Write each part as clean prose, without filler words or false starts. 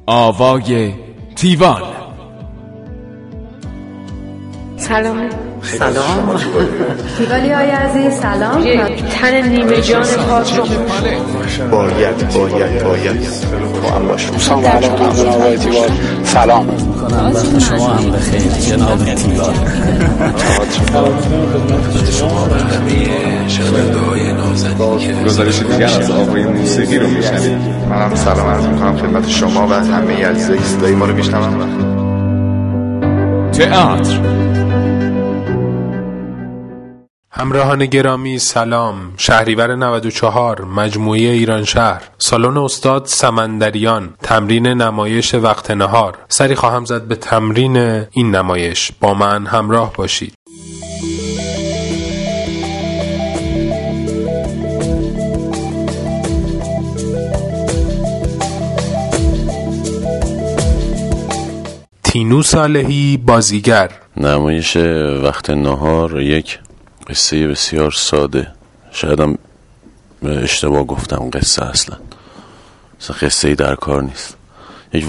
آوای تیوان. سلام. تیوالی های عزیز سلام. یک تن نیمه جان پاک رو باید با هم باشم. سلام وقت شما هم بخیر جناب تیوان. شما و همه شنونده های نازنین گزارش دیگر از آوای موسیقی رو میشنوید. منم سلام عرض میکنم خدمت شما و همه عزیزای صدای ما رو میشنون. تئاتر. همراهان گرامی سلام. شهریور 94 مجموعه ایران شهر، سالن استاد سمندریان، تمرین نمایش وقت نهار. سری خواهم زد به تمرین این نمایش، با من همراه باشید. تینو صالحی بازیگر. نمایش وقت نهار یک قصه بسیار ساده، شایدم اشتباه گفتم قصه، اصلا قصه ای در کار نیست. یک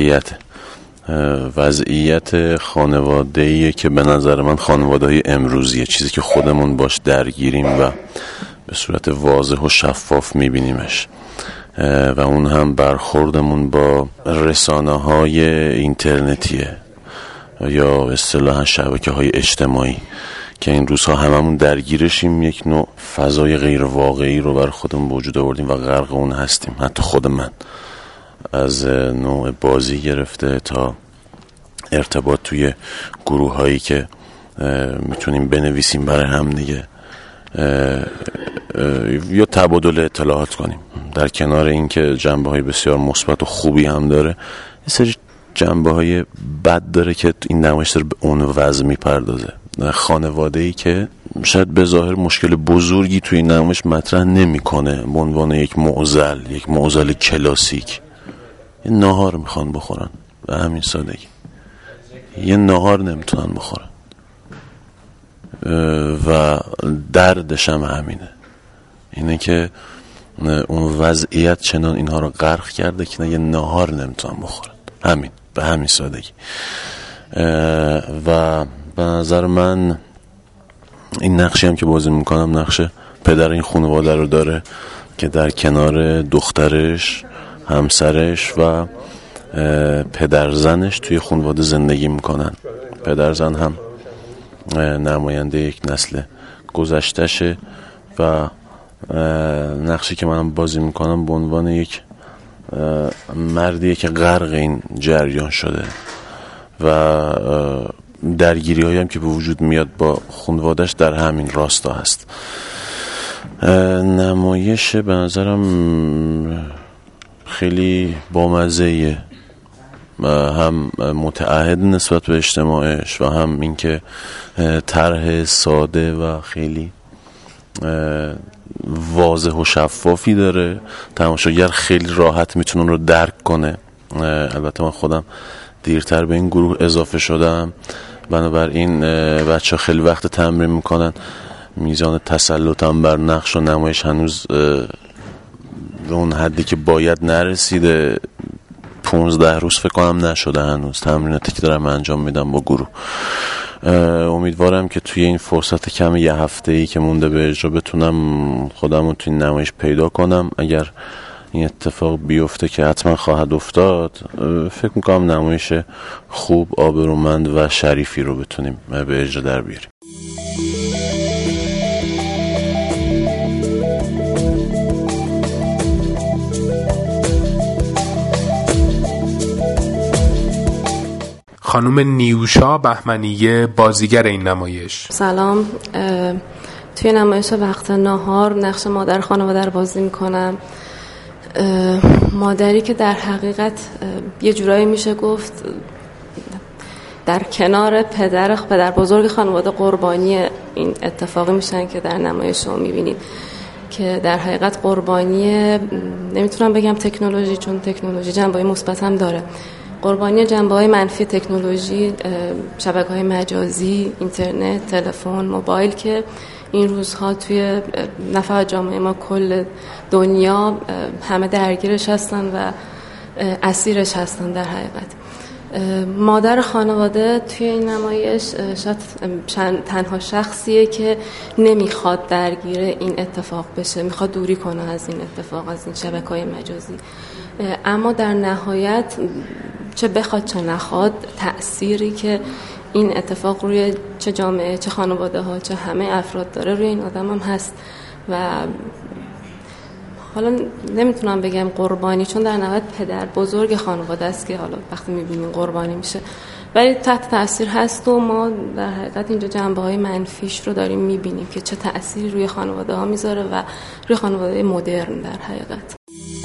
وضعیت خانواده‌ایه که به نظر من خانواده‌های امروزیه، چیزی که خودمون باش درگیریم و به صورت واضح و شفاف میبینیمش، و اون هم برخوردمون با رسانه‌های اینترنتیه یا اصطلاحاً شبکه‌های اجتماعی که این روزها هممون درگیرشیم. یک نوع فضای غیر واقعی رو بر خودمون وجود آوردیم و غرق اون هستیم. حتی خود من، از نوع بازی گرفته تا ارتباط توی گروه هایی که میتونیم بنویسیم برای هم دیگه یا تبادل اطلاعات کنیم. در کنار این که جنبه های بسیار مثبت و خوبی هم داره، یه سری جنبه های بد داره که این نمایش داره به اون وضع میپردازه. خانواده‌ای که شاید به ظاهر مشکل بزرگی توی این نمایش مطرح نمی‌کنه، به عنوان یک معضل کلاسیک، یه ناهار میخوان بخورن، به همین سادگی یه ناهار نمیتونن بخورن و دردش هم همینه، اینه که اون وضعیت چنان اینها رو غرق کرده که یه ناهار نمیتونن بخورن. همین، به همین سادگی. و به نظر من این نقشی هم که بازی میکنم نقش پدر این خانواده رو داره که در کنار دخترش، همسرش و پدرزنش توی خانواده زندگی میکنن. پدرزن هم نماینده یک نسل گذشتشه و نقشی که من بازی میکنم به عنوان یک مردیه که غرق این جریان شده و درگیری هایی هم که به وجود میاد با خانواده‌اش در همین راستا هست. نمایش به نظرم خیلی بامزه‌ایه، هم متعهد نسبت به اجتماعش و هم اینکه طرح ساده و خیلی واضح و شفافی داره. تماشاگر خیلی راحت میتونه رو درک کنه. البته من خودم دیرتر به این گروه اضافه شدم، بنابراین بچه ها خیلی وقت تمرین میکنن. میزان تسلطم بر نقش و نمایش هنوز به اون حدی که باید نرسیده. 15 روز فکر کنم نشده هنوز تمریناتی که دارم انجام میدم با گروه. امیدوارم که توی این فرصت کم یه هفته‌ای که مونده به اجرا بتونم خودم رو توی این نمایش پیدا کنم. اگر این اتفاق بیفته که حتما خواهد افتاد، فکر میکنم نمایش خوب، آبرومند و شریفی رو بتونیم به اجرا در بیاریم. خانم نیوشا بهمنیه بازیگر این نمایش. سلام. توی نمایش وقت نهار نقش مادر خانواده رو بازی میکنم. مادری که در حقیقت یه جورایی میشه گفت در کنار پدر بزرگ خانواده قربانی این اتفاقی میشن که در نمایش شما میبینید، که در حقیقت قربانی، نمیتونم بگم تکنولوژی، چون تکنولوژی جنبه‌های مثبت هم داره، قربانی جنبه‌های منفی تکنولوژی، شبکه‌های مجازی، اینترنت، تلفن، موبایل، که این روزها توی نه فقط جامعه ما، کل دنیا همه درگیرش هستن و اسیرش هستن. در حقیقت مادر خانواده توی این نمایش شاید تنها شخصیه که نمیخواد درگیر این اتفاق بشه، میخواد دوری کنه از این اتفاق، از این شبکه‌های مجازی. اما در نهایت چه بخواد چه نخواد، تأثیری که این اتفاق روی چه جامعه، چه خانواده ها، چه همه افراد داره، روی این آدم هم هست. و حالا نمیتونم بگم قربانی، چون در نهایت پدر بزرگ خانواده است که حالا وقتی میبینیم قربانی میشه، ولی تحت تأثیر هست و ما در حقیقت اینجا جنبه‌های منفیش رو داریم میبینیم که چه تأثیری روی خانواده ها میذاره و روی خانواده مدرن در حقیقت.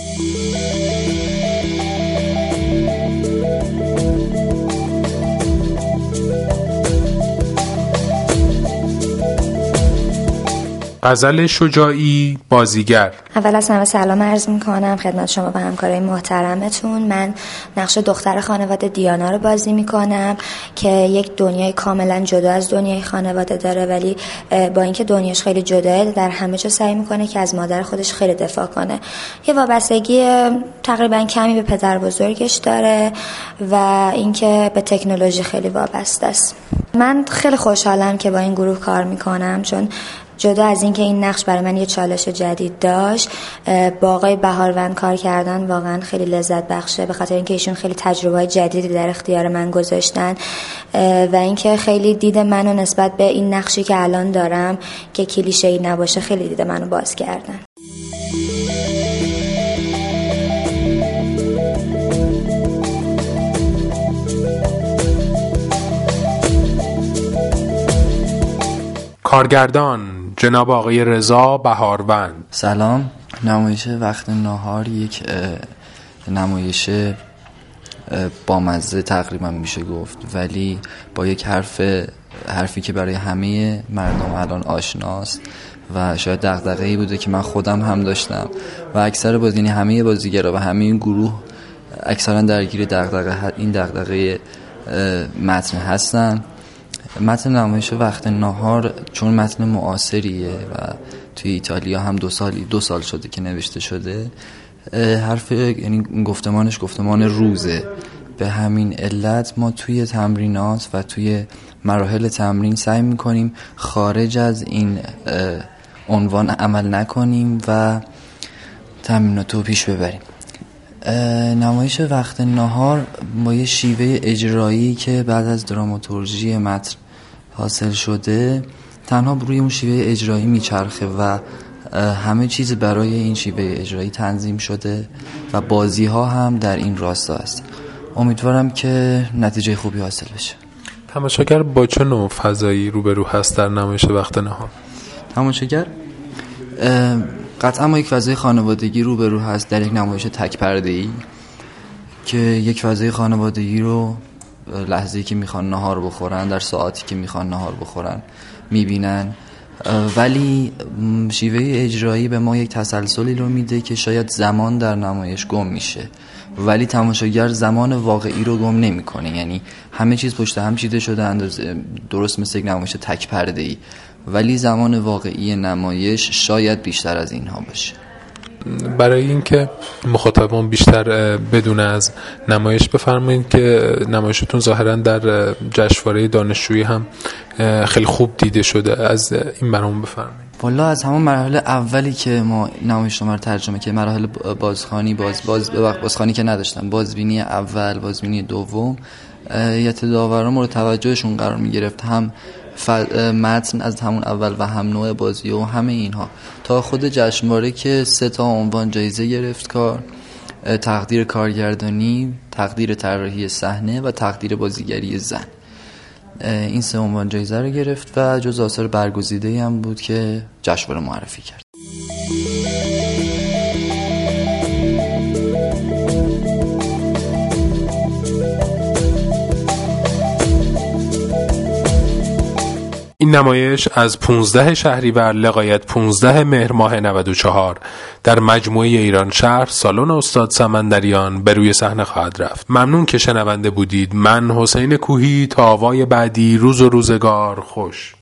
غزل شجاعی، بازیگر. اول از همه سلام عرض میکنم خدمت شما و همکارای محترمتون. من نقش دختر خانواده دیانا رو بازی میکنم که یک دنیای کاملا جدا از دنیای خانواده داره، ولی با اینکه دنیاش خیلی جداه، در همه جا سعی میکنه که از مادر خودش خیلی دفاع کنه. یه وابستگی تقریبا کمی به پدر بزرگش داره و اینکه به تکنولوژی خیلی وابسته است. من خیلی خوشحالم که با این گروه کار میکنم، چون جدا از اینکه این نقش برای من یه چالش جدید داشت، با آقای بهاروند کار کردن واقعا خیلی لذت بخشه، به خاطر اینکه ایشون خیلی تجربه‌های جدیدی در اختیار من گذاشتن و اینکه خیلی دید منو نسبت به این نقشی که الان دارم که کلیشه‌ای نباشه، خیلی دید منو باز کردن. کارگردان جناب آقای رضا بهاروند. سلام. نمایش وقت نهار یک نمایش بامزه تقریبا میشه گفت، ولی با یک حرفی که برای همه مردم الان آشناست و شاید دغدغه‌ای بوده که من خودم هم داشتم و اکثر یعنی همه بازیگرا و همه این گروه اکثرا درگیر این دغدغه متن هستن. متن نمایش وقت نهار چون متن معاصریه و توی ایتالیا هم دو سال شده که نوشته شده، یعنی گفتمان روزه. به همین علت ما توی تمرینات و توی مراحل تمرین سعی میکنیم خارج از این عنوان عمل نکنیم و تمریناتو پیش ببریم. نمایش وقت نهار با یه شیوه اجرایی که بعد از دراماتورژی متن حاصل شده تنها روی اون شیوه اجرایی میچرخه و همه چیز برای این شیوه اجرایی تنظیم شده و بازی ها هم در این راستا هست. امیدوارم که نتیجه خوبی حاصل بشه. تماشاگر با چه نوع فضایی روبرو هست در نمایش وقت نهار؟ تماشاگر قطعا ما یک فضای خانوادگی روبرو هست در یک نمایش تک پرده‌ای که یک فضای خانوادگی رو لحظه‌ای که میخوان نهار بخورن، در ساعتی که میخوان نهار بخورن میبینن، ولی شیوه اجرایی به ما یک تسلسلی رو میده که شاید زمان در نمایش گم میشه ولی تماشاگر زمان واقعی رو گم نمیکنه. یعنی همه چیز پشت هم چیده شده درست مثل یک نمایش تک پرده‌ای، ولی زمان واقعی نمایش شاید بیشتر از اینها باشه. برای اینکه مخاطبان بیشتر بدون از نمایش بفرمایید که نمایشتون ظاهرا در جشنواره دانشجویی هم خیلی خوب دیده شده، از این برامون بفرمایید. والا از همون مراحل اولی که ما نمایشنامه رو ترجمه که مراحل بازخوانی که نداشتن، بازبینی اول، بازبینی دوم، هیئت داوران مورد توجهشون قرار می‌گرفت، هم متن از همون اول و هم نوع بازی و همه اینها، تا خود جشنواره که 3 عنوان جایزه گرفت کار: تقدیر کارگردانی، تقدیر طراحی صحنه و تقدیر بازیگری زن. این 3 عنوان جایزه رو گرفت و جز آثار برگزیده‌ای هم بود که جشنواره معرفی کرد. این نمایش از 15 شهریور لغایت 15 مهر ماه 94 در مجموعه ایران شهر سالن استاد سمندریان به روی صحنه خواهد رفت. ممنون که شنونده بودید. من حسین کوهی. تا آوای بعدی، روز و روزگار خوش.